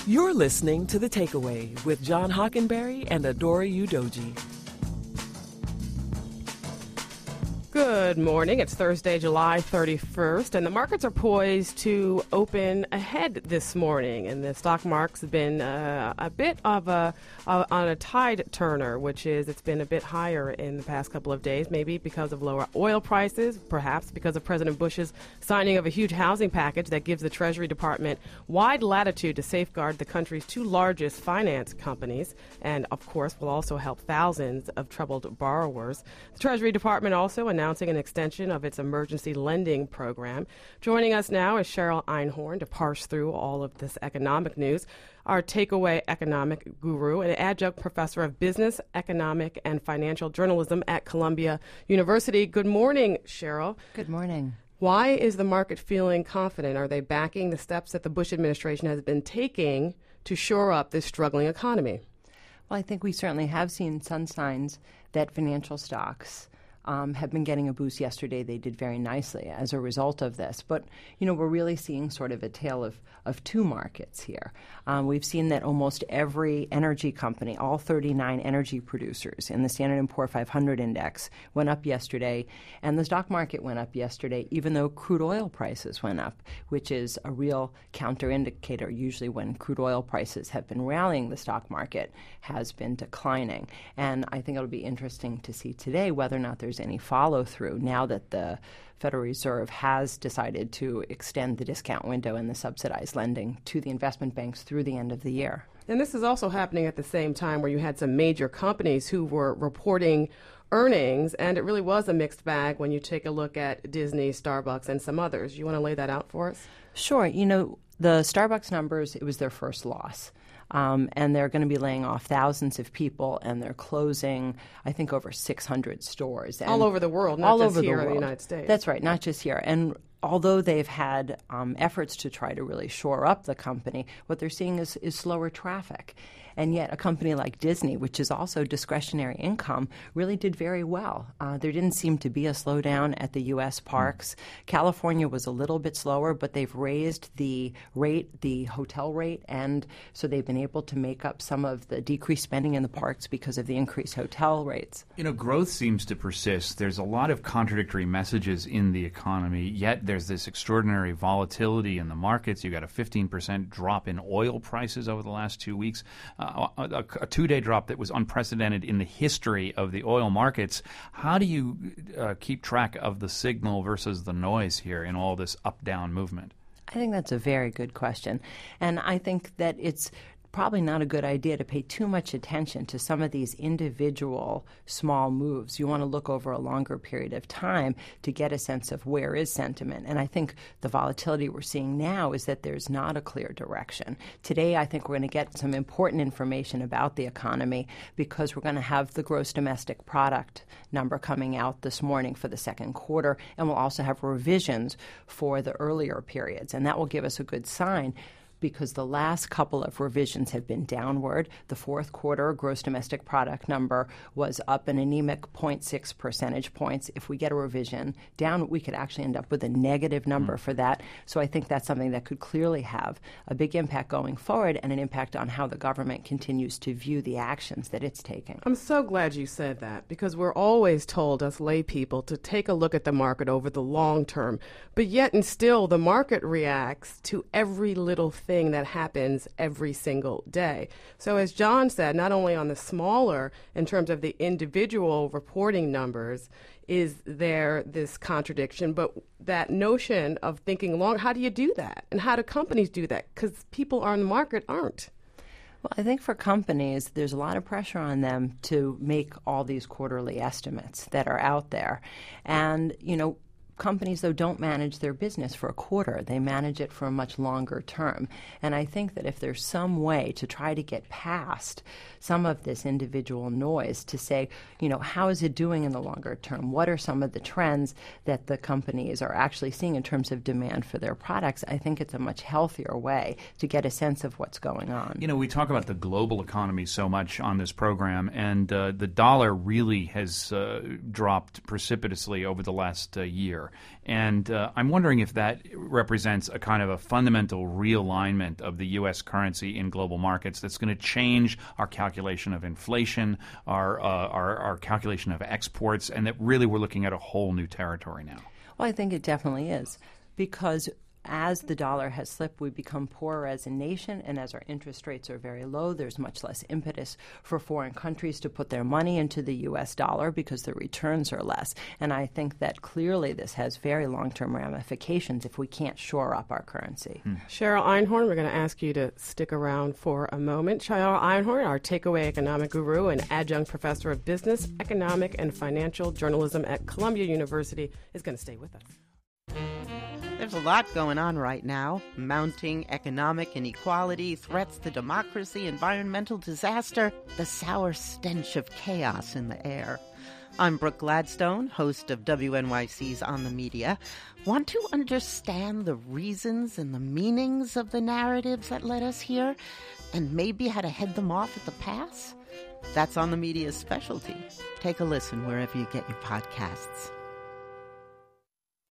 You're listening to The Takeaway with John Hockenberry and Adora Udoji. Good morning. It's Thursday, July 31st, and the markets are poised to open ahead this morning. And the stock market's been a bit of on a tide turner, which is it's been a bit higher in the past couple of days, maybe because of lower oil prices, perhaps because of President Bush's signing of a huge housing package that gives the Treasury Department wide latitude to safeguard the country's two largest finance companies, and of course will also help thousands of troubled borrowers. The Treasury Department also announcing an extension of its emergency lending program. Joining us now is Cheryl Einhorn to parse through all of this economic news, our takeaway economic guru and adjunct professor of business, economic, and financial journalism at Columbia University. Good morning, Cheryl. Good morning. Why is the market feeling confident? Are they backing the steps that the Bush administration has been taking to shore up this struggling economy? Well, I think we certainly have seen some signs that financial stocks have been getting a boost yesterday. They did very nicely as a result of this. But, you know, we're really seeing sort of a tale of two markets here. We've seen that almost every energy company, all 39 energy producers in the Standard & Poor's 500 index went up yesterday, and the stock market went up yesterday, even though crude oil prices went up, which is a real counter indicator. Usually when crude oil prices have been rallying, the stock market has been declining. And I think it'll be interesting to see today whether or not there's any follow-through now that the Federal Reserve has decided to extend the discount window and the subsidized lending to the investment banks through the end of the year. And this is also happening at the same time where you had some major companies who were reporting earnings, and it really was a mixed bag when you take a look at Disney, Starbucks, and some others. You want to lay that out for us? Sure. You know, the Starbucks numbers, it was their first loss. And they're going to be laying off thousands of people, and they're closing, I think, over 600 stores. And all over the world, not just here in the United States. That's right, not just here. And although they've had efforts to try to really shore up the company, what they're seeing is slower traffic. And yet a company like Disney, which is also discretionary income, really did very well. There didn't seem to be a slowdown at the U.S. parks. California was a little bit slower, but they've raised the rate, the hotel rate, and so they've been able to make up some of the decreased spending in the parks because of the increased hotel rates. You know, growth seems to persist. There's a lot of contradictory messages in the economy, yet there's this extraordinary volatility in the markets. You got a 15% drop in oil prices over the last 2 weeks. A two-day drop that was unprecedented in the history of the oil markets. How do you keep track of the signal versus the noise here in all this up-down movement? I think that's a very good question. And I think that it's probably not a good idea to pay too much attention to some of these individual small moves. You want to look over a longer period of time to get a sense of where is sentiment. And I think the volatility we're seeing now is that there's not a clear direction. Today, I think we're going to get some important information about the economy because we're going to have the gross domestic product number coming out this morning for the second quarter, and we'll also have revisions for the earlier periods. And that will give us a good sign, because the last couple of revisions have been downward. The fourth quarter gross domestic product number was up an anemic 0.6 percentage points. If we get a revision down, we could actually end up with a negative number for that. So I think that's something that could clearly have a big impact going forward and an impact on how the government continues to view the actions that it's taking. I'm so glad you said that, because we're always told, as lay people, to take a look at the market over the long term. But yet and still, the market reacts to every little thing that happens every single day. So as John said, not only on the smaller, in terms of the individual reporting numbers, is there this contradiction, but that notion of thinking long, how do you do that? And how do companies do that? Because people on the market aren't. Well, I think for companies, there's a lot of pressure on them to make all these quarterly estimates that are out there. And, you know, companies, though, don't manage their business for a quarter. They manage it for a much longer term. And I think that if there's some way to try to get past some of this individual noise to say, you know, how is it doing in the longer term? What are some of the trends that the companies are actually seeing in terms of demand for their products? I think it's a much healthier way to get a sense of what's going on. You know, we talk about the global economy so much on this program, and the dollar really has dropped precipitously over the last year. year. And I'm wondering if that represents a kind of a fundamental realignment of the U.S. currency in global markets that's going to change our calculation of inflation, our calculation of exports, and that really we're looking at a whole new territory now. Well, I think it definitely is, because as the dollar has slipped, we become poorer as a nation, and as our interest rates are very low, there's much less impetus for foreign countries to put their money into the U.S. dollar because the returns are less. And I think that clearly this has very long-term ramifications if we can't shore up our currency. Cheryl Einhorn, we're going to ask you to stick around for a moment. Cheryl Einhorn, our takeaway economic guru and adjunct professor of business, economic, and financial journalism at Columbia University, is going to stay with us. There's a lot going on right now. Mounting economic inequality, threats to democracy, environmental disaster, the sour stench of chaos in the air. I'm Brooke Gladstone, host of WNYC's On the Media. Want to understand the reasons and the meanings of the narratives that led us here, and maybe how to head them off at the pass? That's On the Media's specialty. Take a listen wherever you get your podcasts.